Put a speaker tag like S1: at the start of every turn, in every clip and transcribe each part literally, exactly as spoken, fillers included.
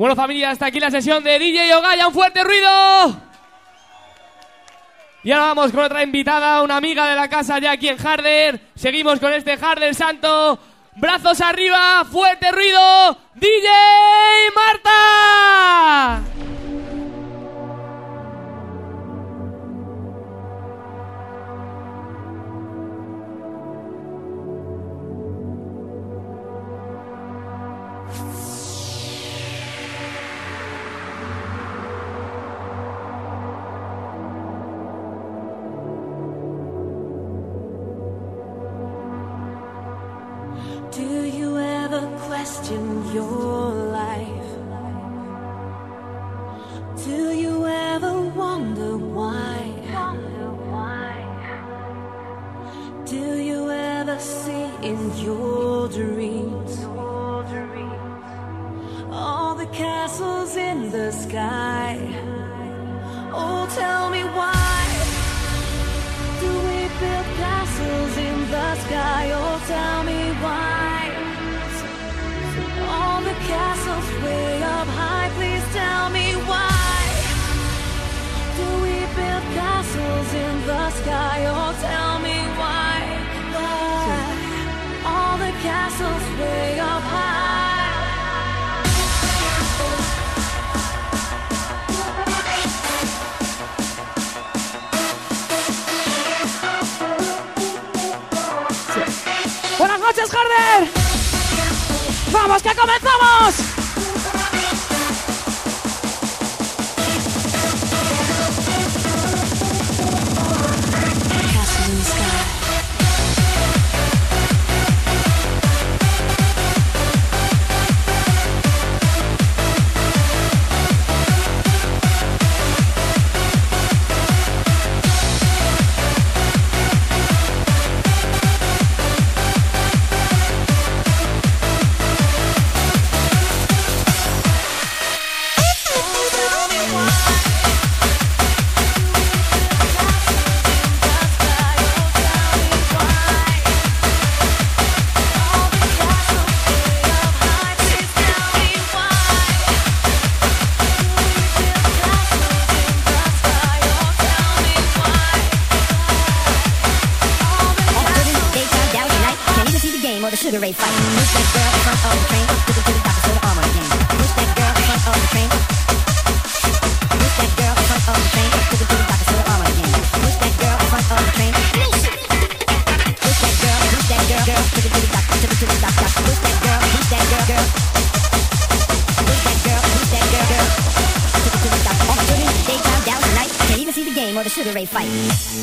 S1: Bueno, familia, hasta aquí la sesión de D J Ogaya. ¡Un fuerte ruido! Y ahora vamos con otra invitada, una amiga de la casa ya aquí en Harder. Seguimos con este Harder santo. Brazos arriba, fuerte ruido. D J Marta.
S2: Do you ever question your life? Do you ever wonder why? Do you ever see in your dreams all the castles in the sky? Oh, tell me why do we build castles in the sky? Oh, tell me why all the castles way up high. Please tell me why do we build castles in the sky? Oh, tell me why, why all the castles way up high.
S1: Buenas noches, Harder. ¡Vamos, que comenzamos!
S3: Sugar Ray fight. Push that girl in front of the train. Took her to the doctor, so the arm on again. Push that girl in front of the train. Push that girl in front of the train. Took her to the doctor, so the arm on again. Push that girl in front of the train. Push that girl, push that girl, girl. Took her to the doctor, took her to the doctor. Push that girl, push that girl, girl. Push that girl, push that girl, girl. Took her to the doctor. All my children, daytime, down tonight. Can't even see the game or the Sugar Ray fight.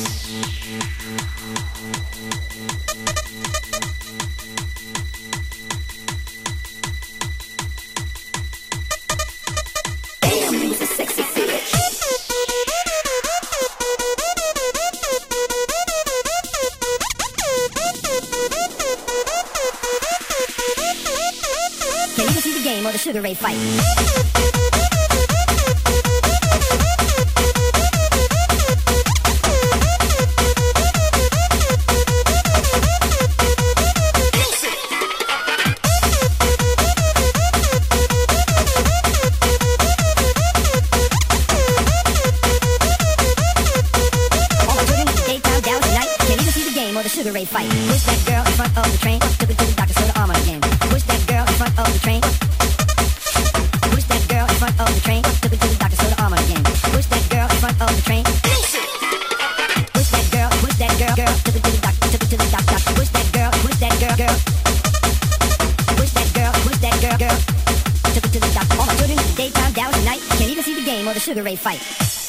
S3: Or the Sugar Ray fight. Sugar Ray fight. Push that girl in front of the train. Took her to the doctor, so the arm on again. Push that girl in front of the train. Push that girl in front of the train. Took her to the doctor, so the arm on again. Push that girl in front of the train. Push that girl, push that girl, girl. Took her to the doctor, took her to the doctor. Push that girl, push that girl, girl. Push that girl, push that girl, girl. Took her to the doctor. All my children in the daytime, down tonight. Can't even see the game or the Sugar Ray fight.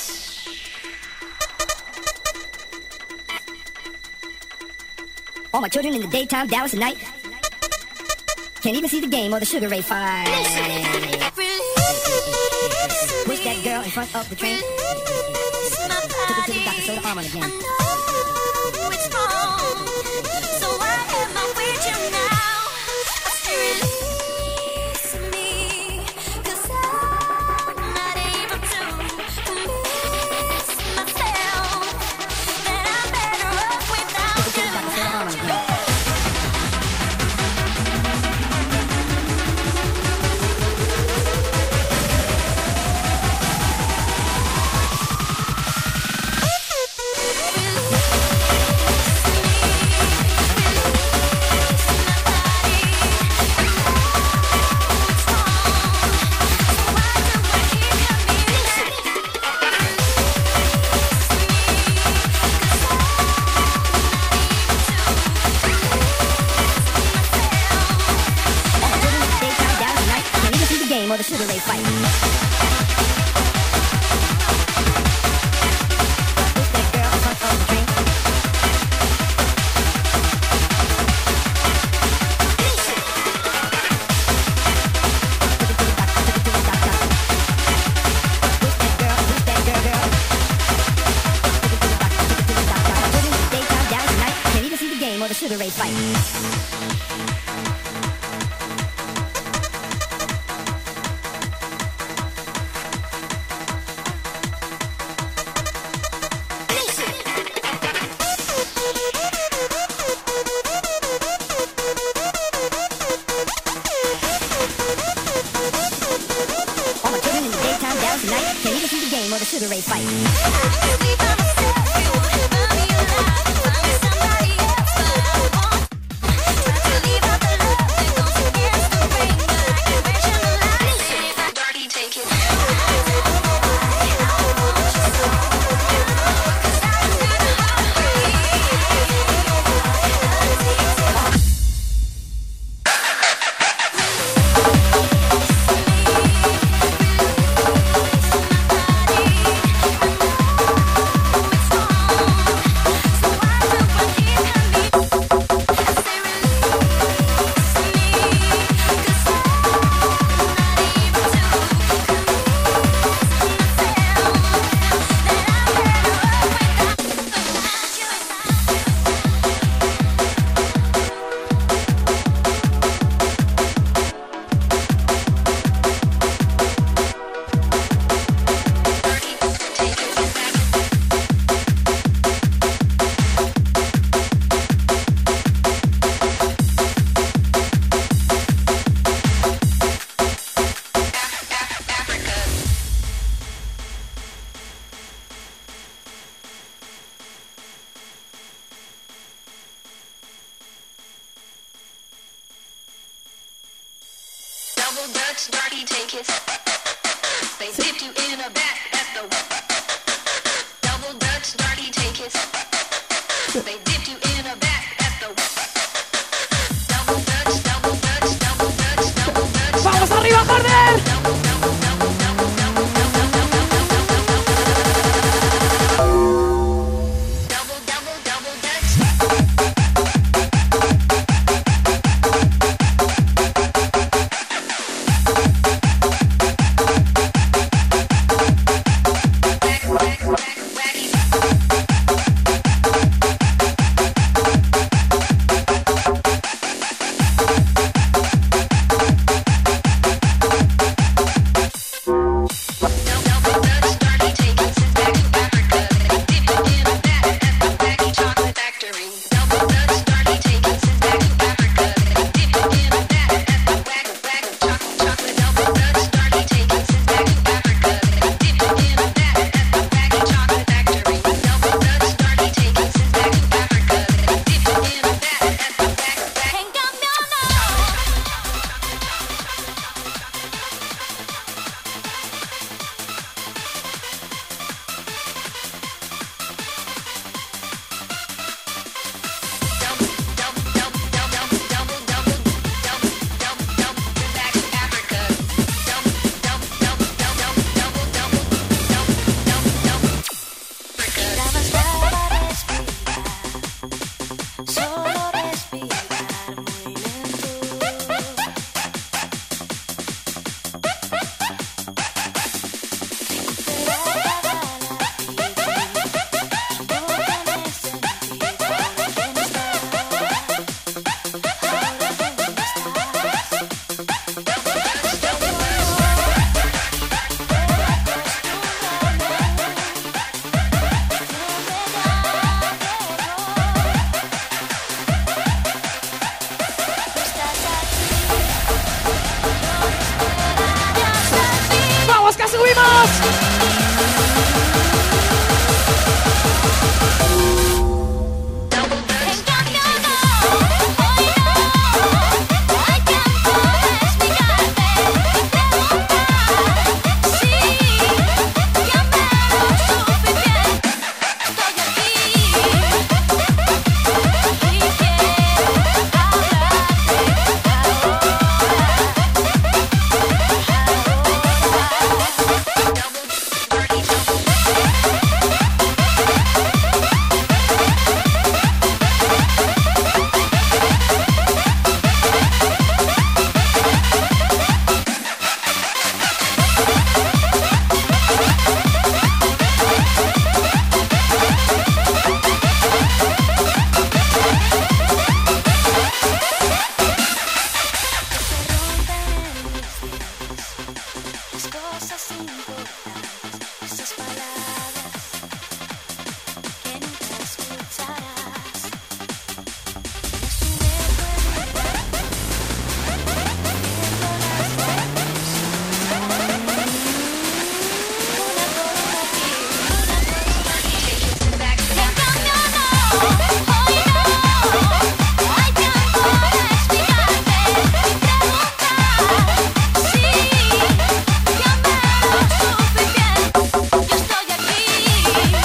S3: All my children in the daytime, Dallas at night. Can't even see the game or the Sugar Ray fight. Push that girl in front of the train. Took her to the doctor, so the arm on again. the Sugar Ray fight. Push that girl in front of the train. Or the Sugar Ray fight. All my children in the daytime, Dallas tonight, can you see the game or the Sugar Ray fight?
S4: Double Dutch, dirty take it. They dipped you in a back at the Double Dutch, dirty take it. They dipped you in a back at the Double Dutch, double Dutch, double Dutch, double Dutch.
S1: ¡Vamos arriba, Harder!
S2: cosas importantes, esas palabras que nunca escucharás. Es un eco en mi mente, viendo las lágrimas. Una columna aquí, una columna aquí. En cambio no, hoy no, hay tiempo para explicarte y preguntar si ya me lo supe bien. Yo estoy aquí y quiero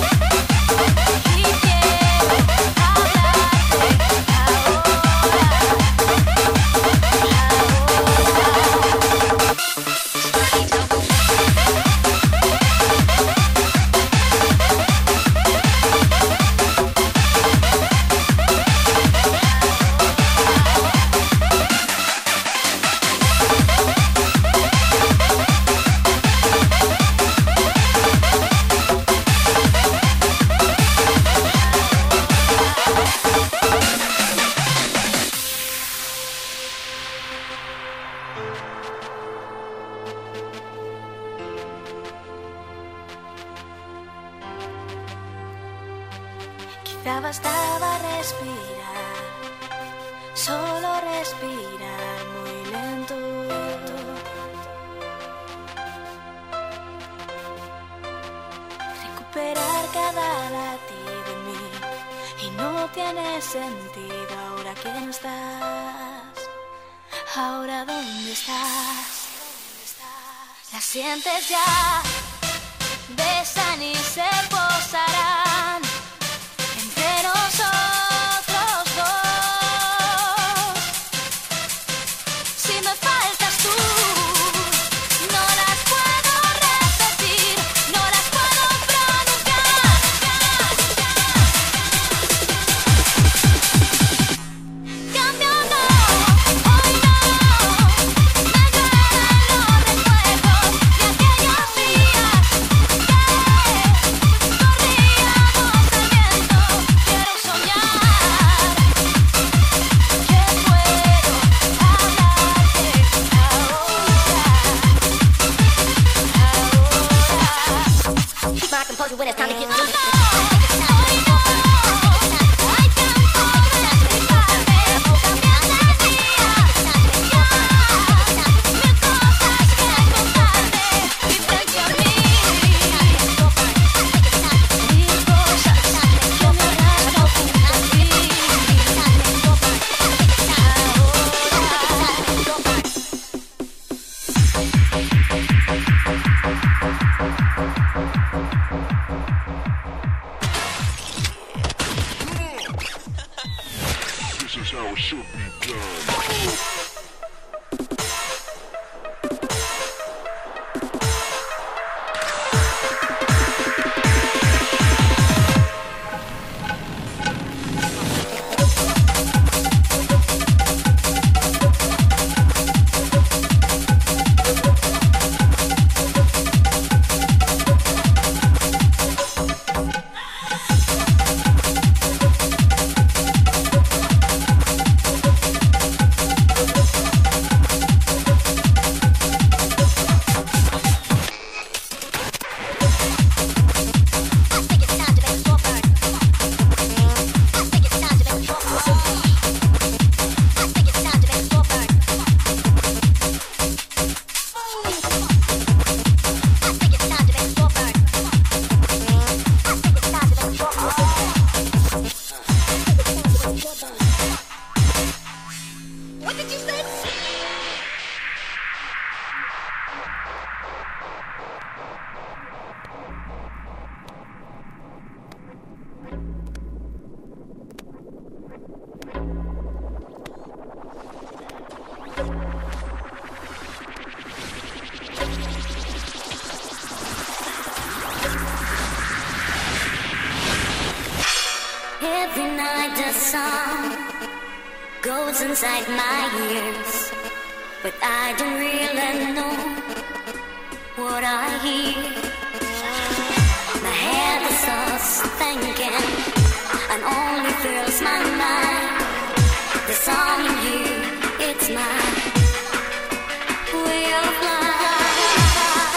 S2: Quizá bastaba respirar, solo respirar muy lento. Recuperar cada latido en mí y no tiene sentido ahora que no estás. Ahora ¿dónde estás? La sientes ya, besan y se posarán entre nosotros dos. Si me faltas tú, no las puedo repetir, no las puedo pronunciar. Cambio no, hoy no, me duelen los recuerdos de aquellos días que corríamos al viento. Quiero soñar que puedo hablarte ahora, ahora.
S3: Keep my composure when it's time to get loose.
S2: Hoy no, hay tiempo para explicarte, cambiando el día, ya, mil cosas que contarte, y frente a mí, mil cosas que me arrastro junto a ti.
S5: This is how it should be done. What did you say?
S3: Every night the sun goes inside my ears, but I don't really know what I hear. My head is just thinking and only fills my mind. The song in you, it's my way of life.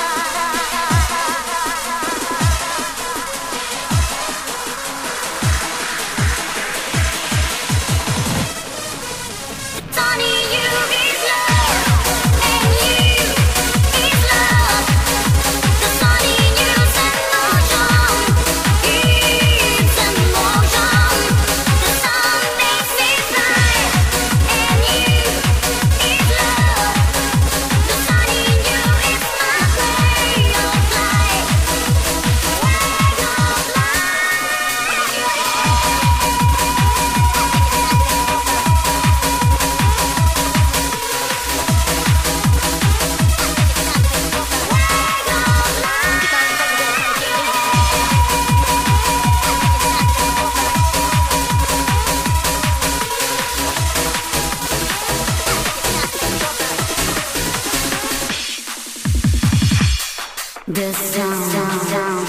S3: The sound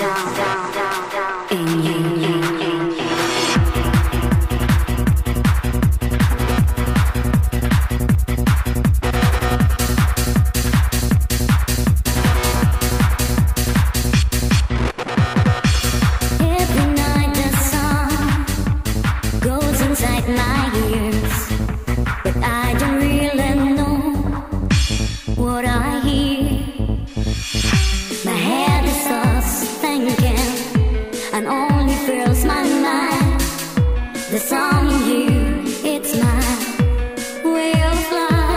S3: in you. Every night the sun goes inside my ears, but I don't really know what I hear. My head is just thinking and only fills my mind. The song in you, it's my way of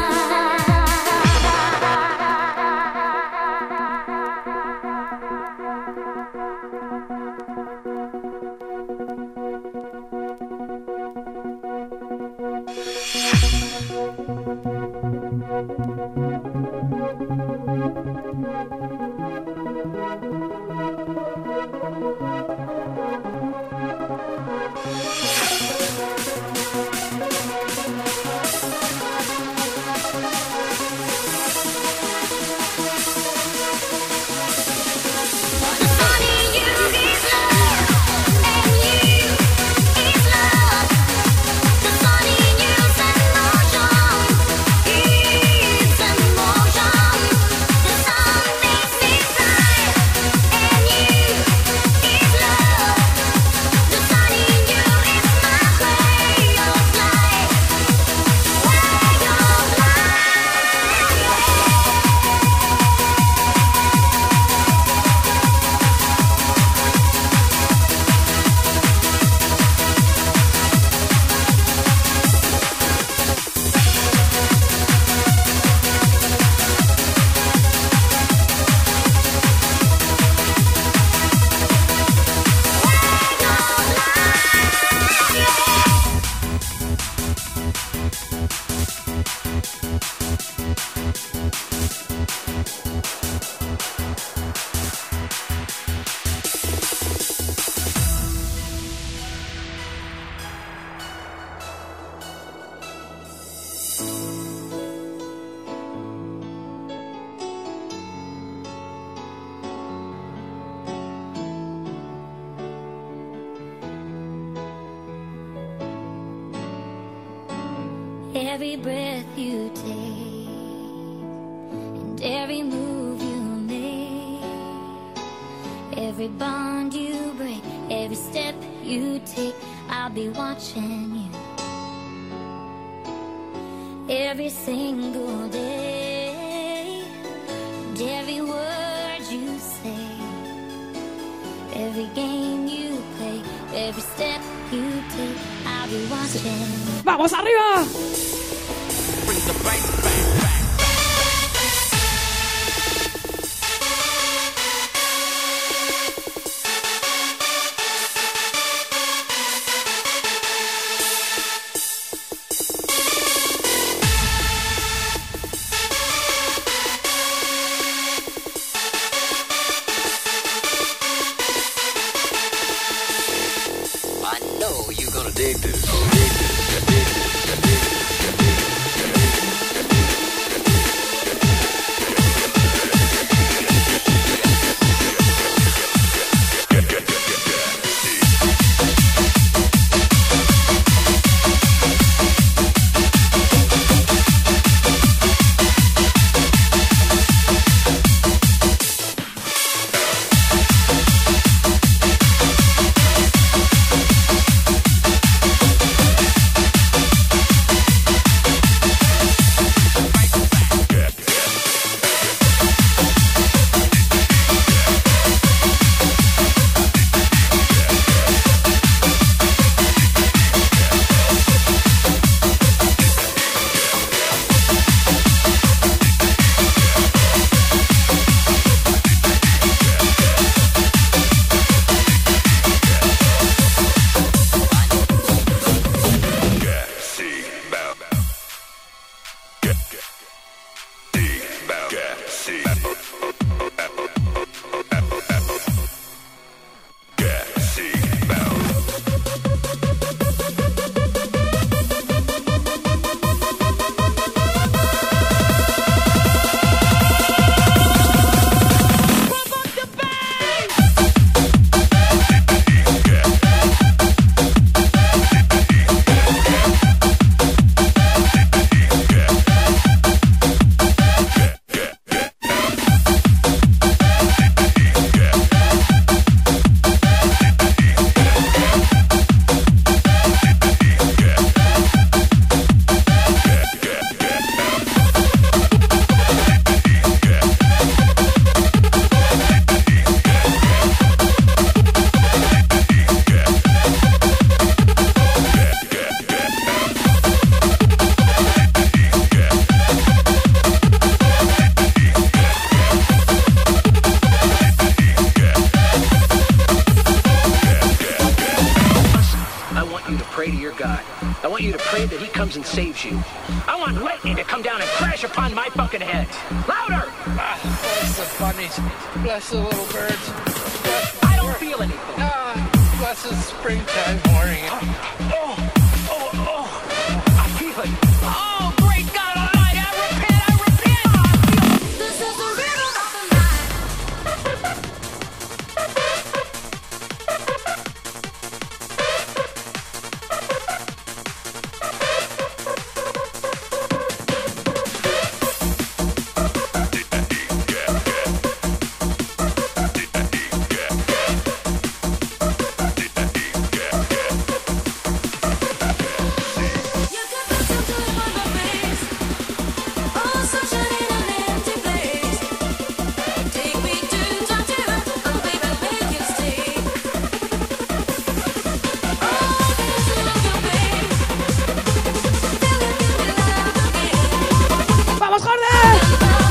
S3: every breath you take and every move you make, every bond you break, every step you take, I'll be watching you every single day, and every word you say, every game you play, every step you take, I'll be watching.
S1: ¡Vamos arriba!
S6: I know you're gonna dig this. Dig this. Dig this.
S7: God. I want you to pray that he comes and saves you. I want lightning to come down and crash upon my fucking head. Louder!
S8: Ah, bless the bunnies. Bless the little birds. Bless
S7: I don't feel anything.
S8: Ah, bless the springtime morning.
S7: Oh, oh, oh. I feel it. Oh, great God Almighty, I repent, I repent. Oh, I feel it.
S2: This is the rhythm of the night.
S1: ¡Vamos, Harder!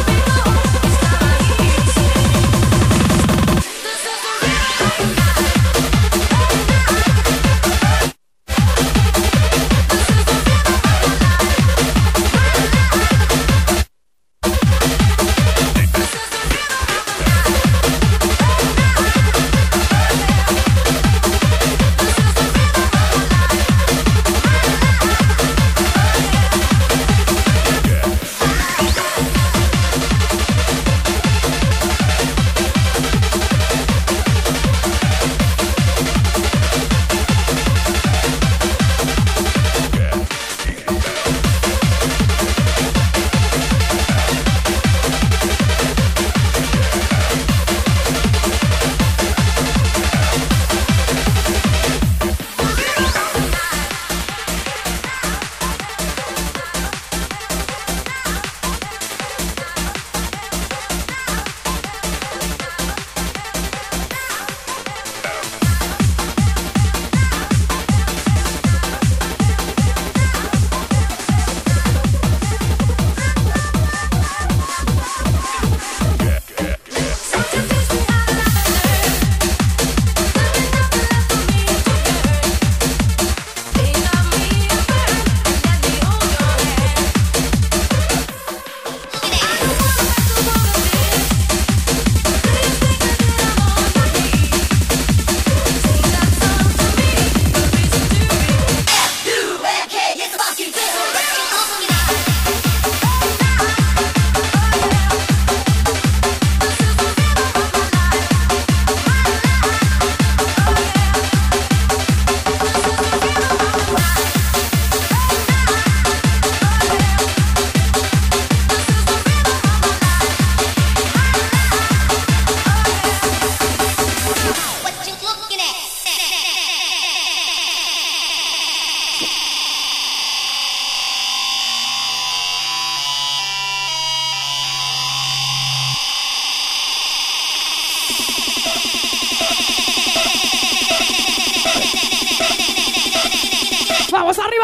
S1: ¡Vamos arriba,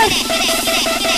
S1: Harder!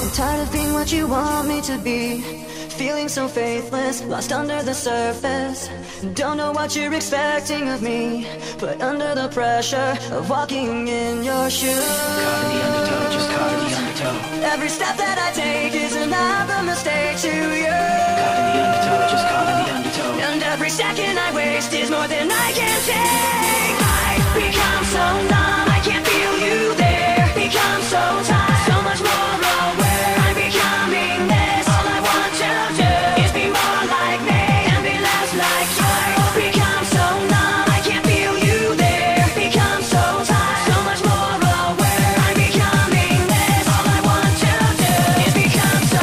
S2: I'm tired of being what you want me to be. Feeling so faithless, lost under the surface. Don't know what you're expecting of me, but under the pressure of walking in your shoes.
S9: Caught in the undertow, just caught in the undertow.
S2: Every step that I take is another mistake to you.
S9: Caught in the undertow, just caught in the undertow.
S2: And every second I waste is more than I can take. I become so numb, I can't feel you there. Become so tired, so much more aware. I'm becoming this. All I want to do is be more like me and be less like you. I become so numb, I can't feel you there. Become so tired, so much more aware. I'm becoming this. All I want to do is become so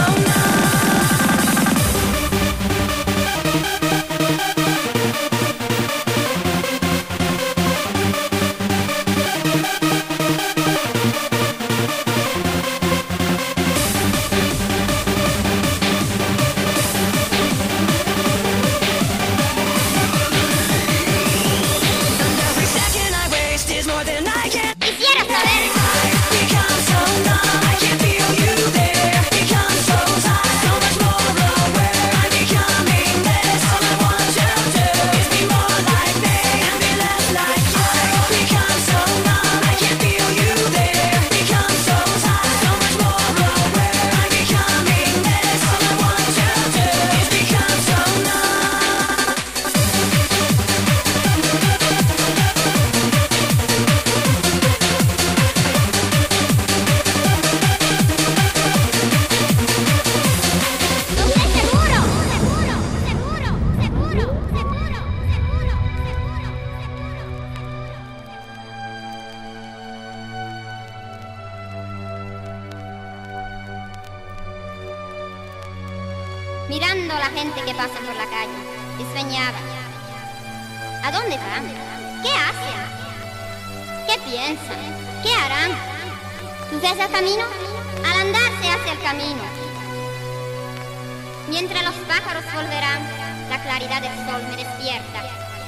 S10: mirando a la gente que pasa por la calle, despeñada. ¿A dónde van? ¿Qué hacen? ¿Qué piensan? ¿Qué harán? ¿Tú ves el camino? Al andar se hace el camino. Mientras los pájaros volverán, la claridad del sol me despierta.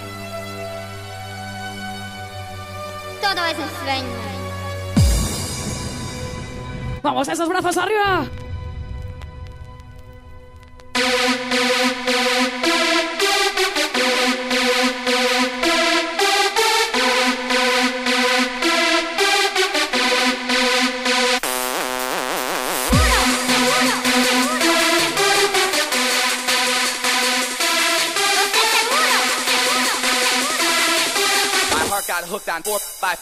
S10: Todo es un sueño.
S1: ¡Vamos, esos brazos arriba!
S11: Got hooked on four, five.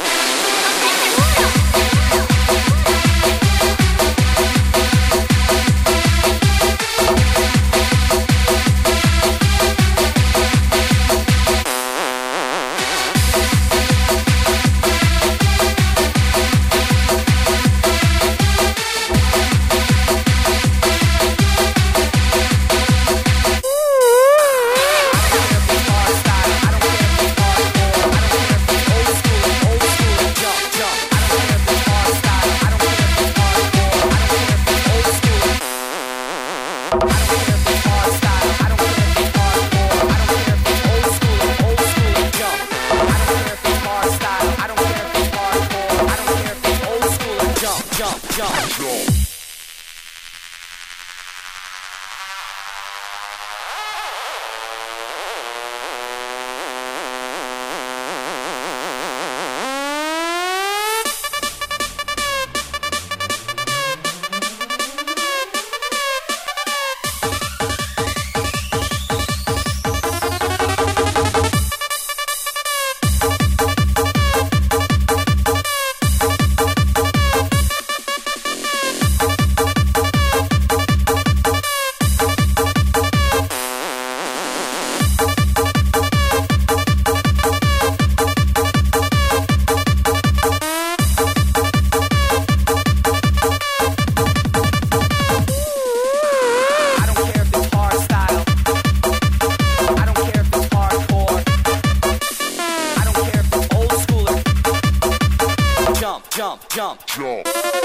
S11: jump, jump.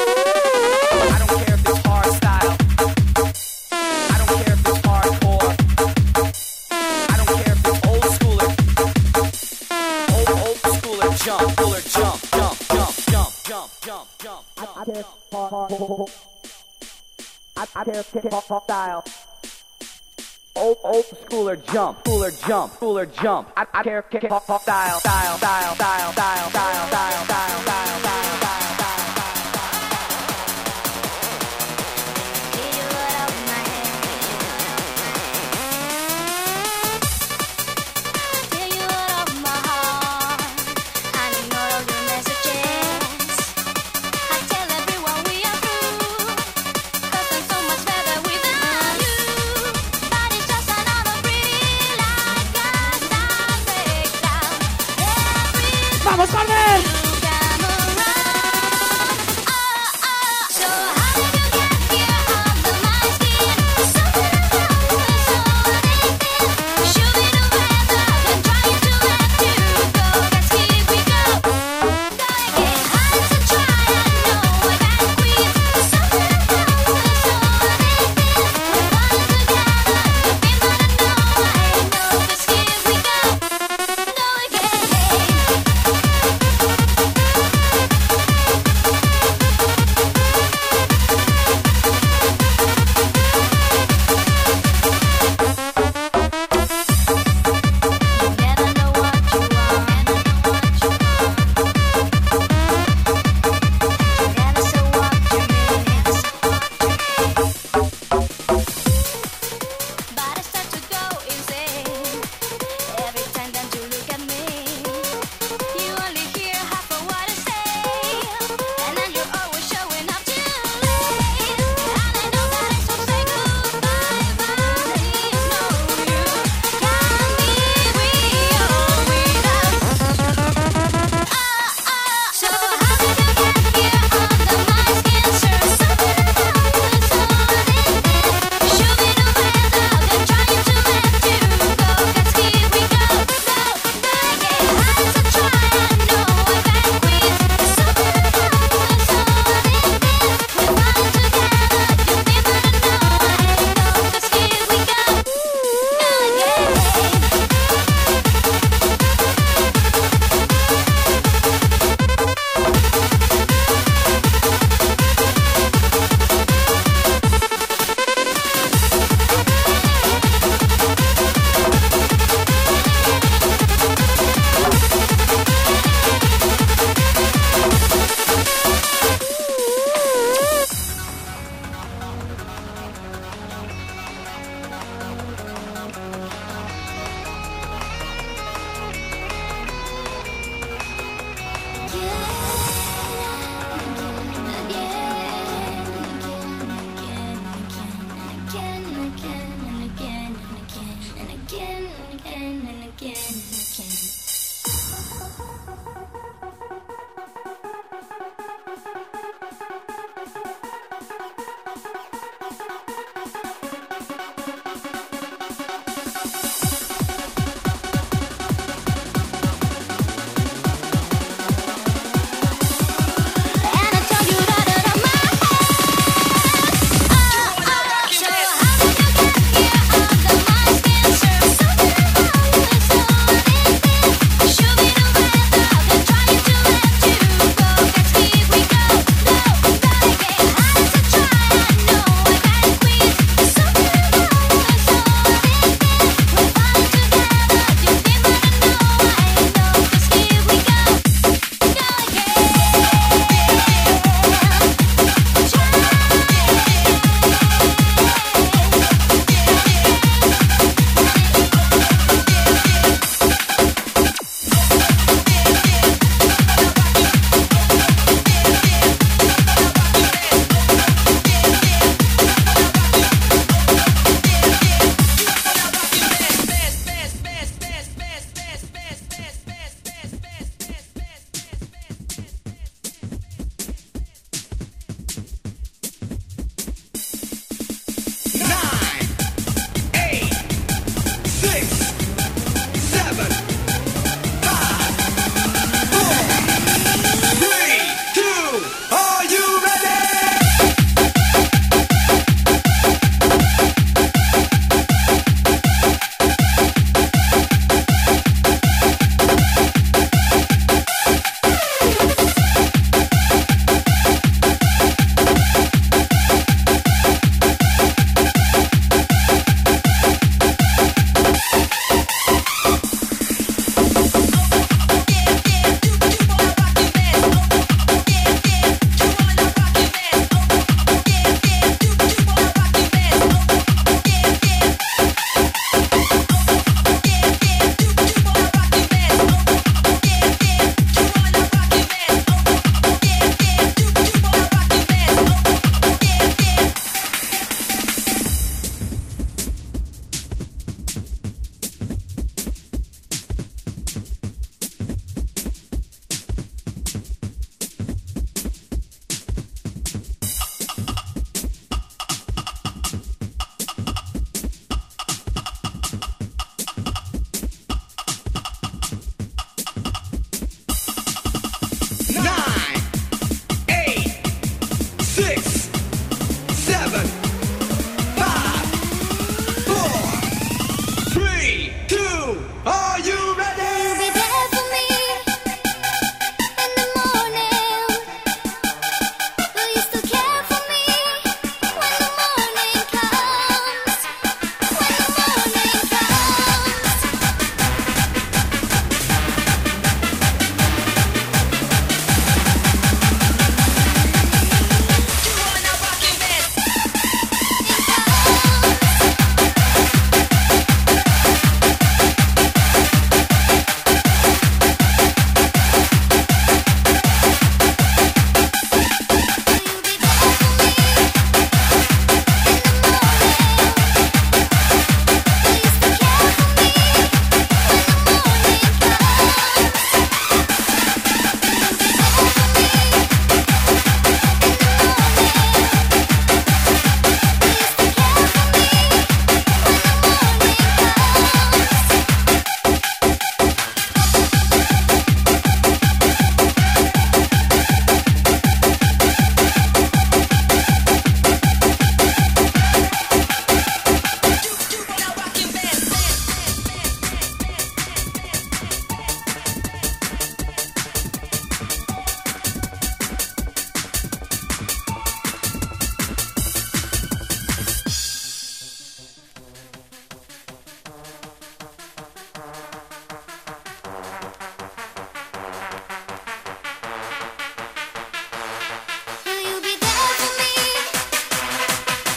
S11: I don't care if it's hard style. I don't care if it's hardcore. I don't care if it's old schooler. Old, old schooler, jump, schooler, jump, jump, jump, jump, jump, jump, jump. I, I care hard, hard, I, I care hip hop style. Old old schooler jump, schooler jump, schooler jump. I, I care hip hop style, style, style, style, style, style, style, style, style, style, style, style.
S1: ¡Vamos, Harder!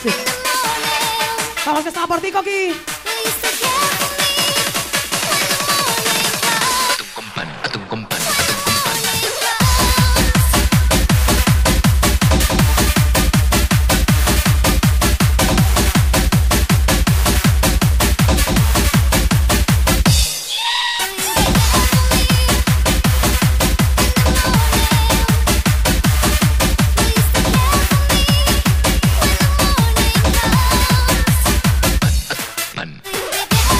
S12: Sí. Vamos, que estaba por ti, Coqui.
S6: Man.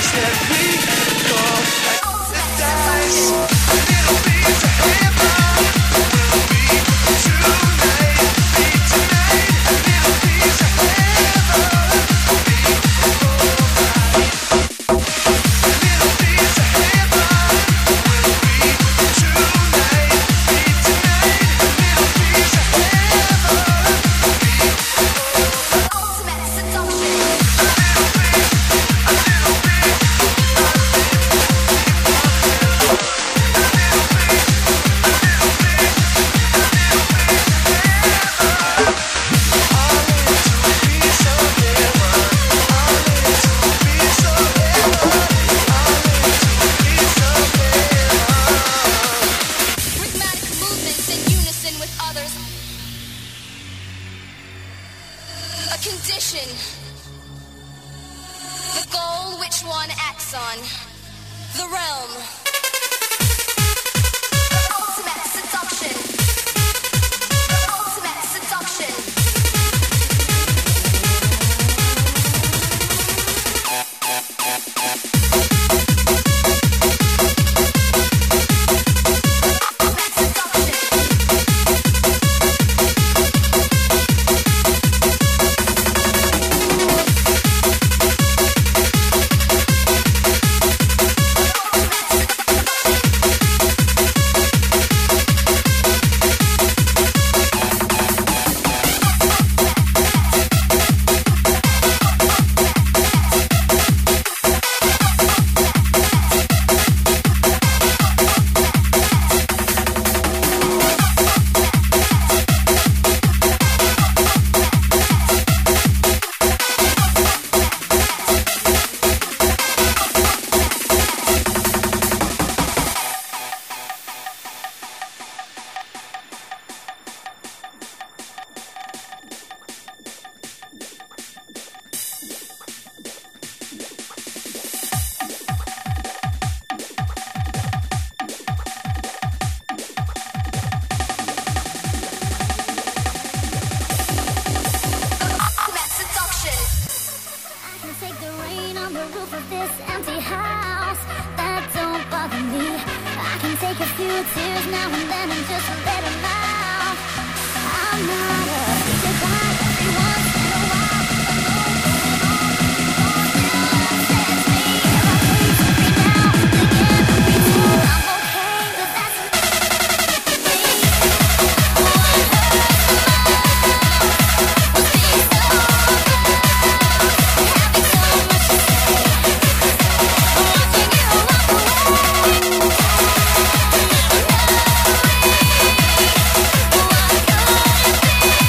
S2: Watching you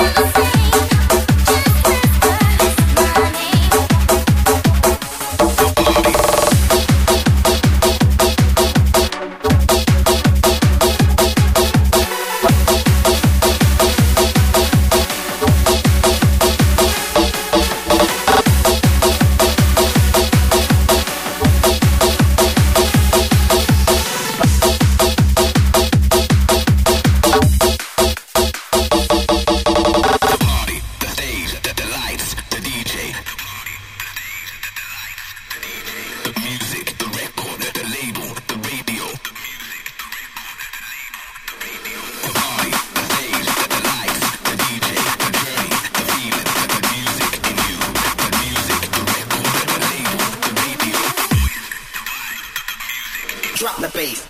S11: bass.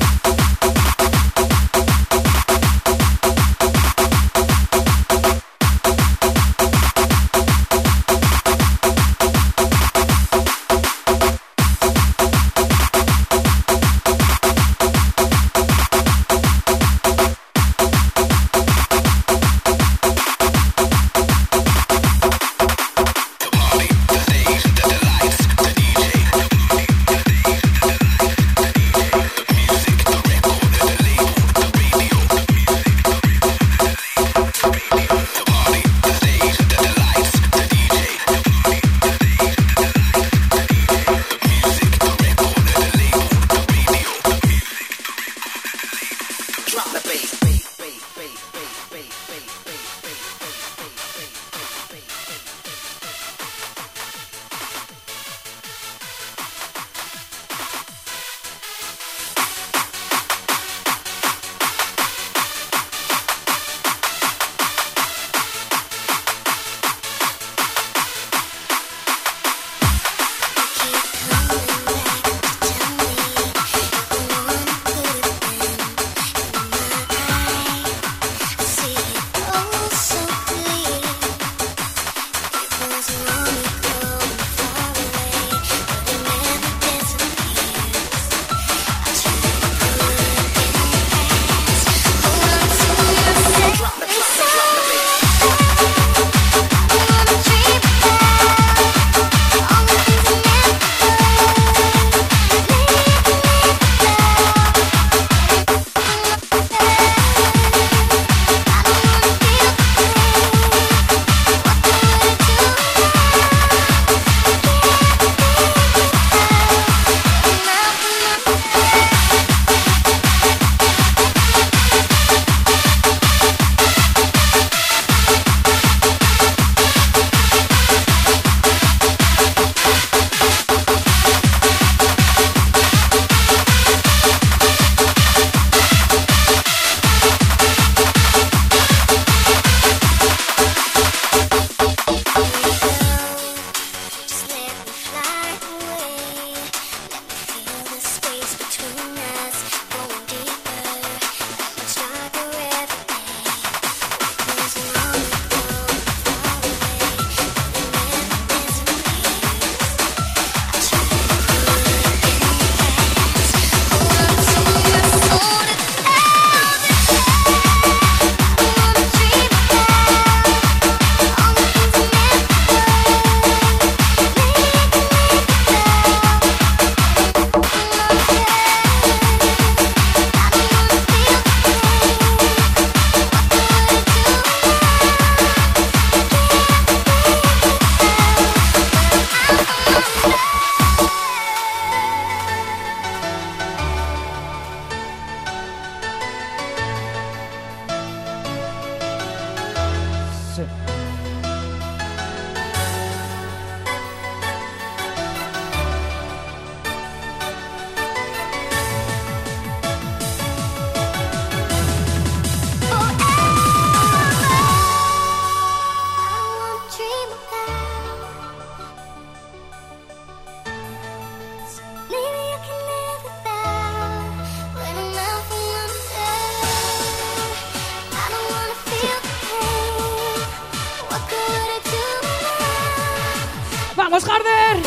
S12: ¡Vamos, Harder!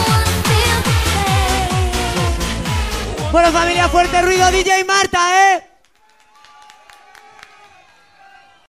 S12: Bueno, familia, fuerte ruido, D J Marta, ¿eh?